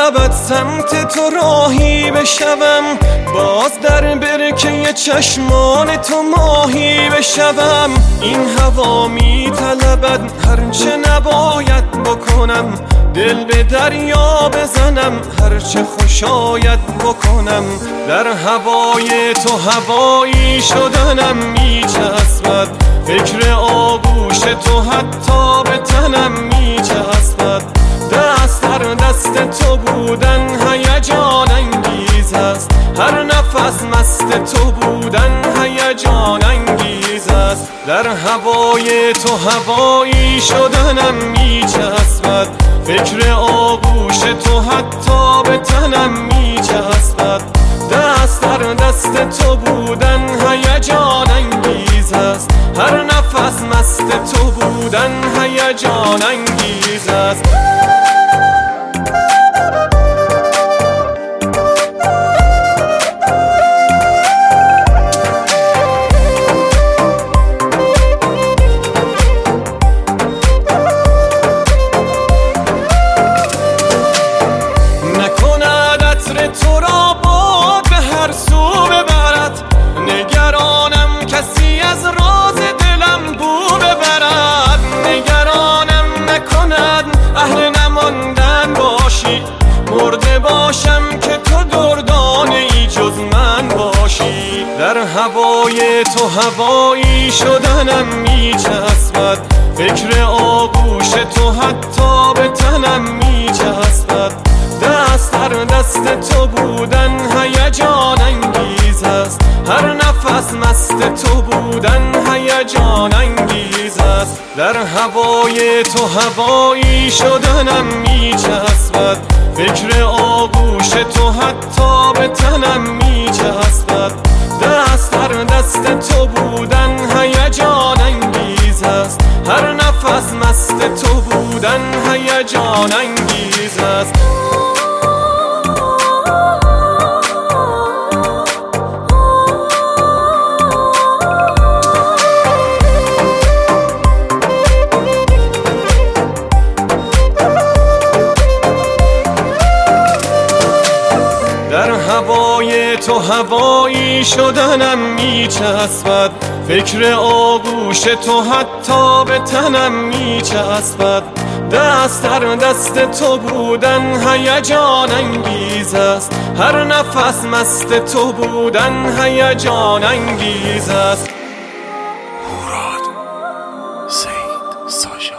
ابد سمت تو راهی بشوم، باز در برکه چشمان تو ماهی بشوم. این هوا می طلبد هرچه نباید بکنم، دل به دریا بزنم هرچه خوشاید بکنم. در هوای تو هوایی شدنم می چسبد، فکر آغوش تو حتی به تنم می چسبد. دست در دست تو بودن هیجان انگیز است، هر نفس مست تو بودن هیجان انگیز است. در هوای تو هوایی شدنم می چسبد، فکر آغوش تو حتی به تنم می چسبد. دست در دست تو بودن هیجان انگیز است، هر نفس مست تو بودن هیجان انگیز است. تو را باد به هر سو ببرد، نگرانم کسی از راز دلم بو ببرد. نگرانم نکند اهل نماندن باشی، مرده باشم که تو دردانه ای جز من باشی. در هوای تو هوایی شدنم می چسبد، فکر آغوش تو حتی به تنم می چسبد. دست در دست تو بودن هیجان انگیز است، هر نفس مست تو بودن هیجان انگیز است. در هوای تو هوایی شدنم می چسبد، فکر آغوش تو حتی به تنم می چسبد. دست در دست تو بودن هیجان انگیز است، هر نفس مست تو بودن هیجان انگیز است. در هوای تو هوایی شدنم می چسبد، فکر آغوش تو حتی به تنم می چسبد. دست در دست تو بودن هیجان انگیز است، هر نفس مست تو بودن هیجان انگیز است. هوراد سید ساشا